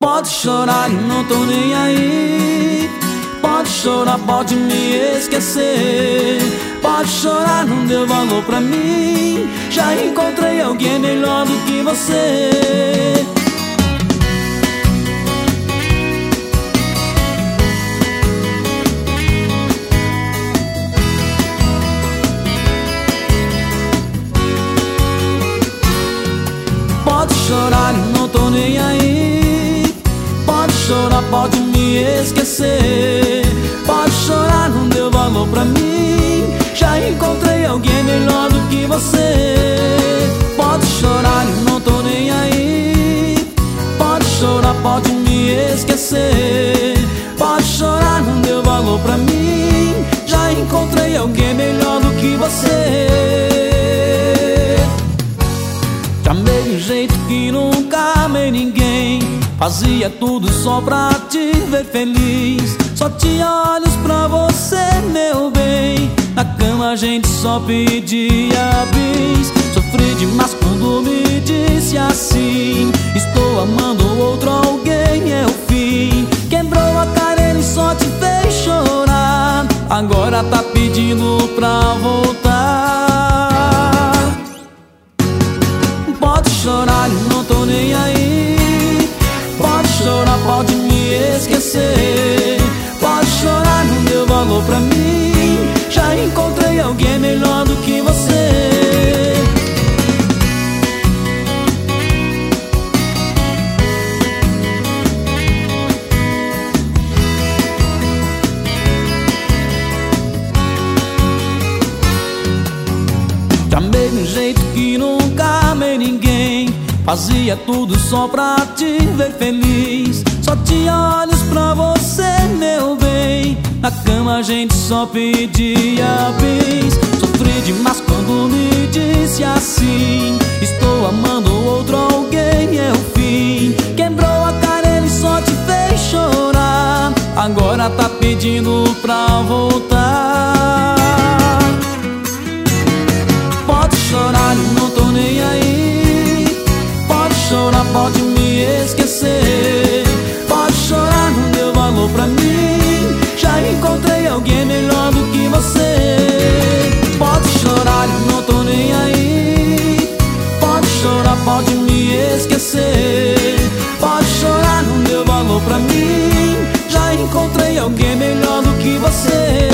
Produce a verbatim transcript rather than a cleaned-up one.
Pode chorar e não tô nem aí. Pode chorar, pode me esquecer. Pode chorar, não deu valor pra mim. Já encontrei alguém melhor do que você. Pode chorar e não tô nem aí. Pode chorar, pode me esquecer. Pode chorar, não deu valor pra mim. Já encontrei alguém melhor do que você. Pode chorar e não tô nem aí. Pode chorar, pode me esquecer. Pode chorar, não deu valor pra mim. Já encontrei alguém melhor do que você. Te amei de um jeito que nunca amei ninguém. Fazia tudo só pra te ver feliz. Só tinha olhos pra você, meu bem. Na cama a gente só pedia bis. Sofri demais quando me disse assim: estou amando outro alguém, é o fim. Quebrou a cara, ele só te fez chorar. Agora tá pedindo pra voltar. Pode chorar, eu não tô nem aí. Pode chorar, pode me esquecer. Pode chorar, não deu valor pra mim. Já encontrei alguém melhor do que você. Te amei de um jeito que nunca amei ninguém. Fazia tudo só pra te ver feliz. Só tinha olhos pra você, meu bem. Na cama a gente só pedia bis. Sofri demais quando me disse assim: estou amando outro alguém, é o fim. Quebrou a cara, ele só te fez chorar. Agora tá pedindo pra voltar. Pode chorar, eu não tô nem aí. Pode chorar, pode me esquecer. Pode chorar, não deu valor pra mim. Já encontrei alguém melhor do que você. Pode chorar, eu não tô nem aí. Pode chorar, pode me esquecer. Pode chorar, não deu valor pra mim. Já encontrei alguém melhor do que você.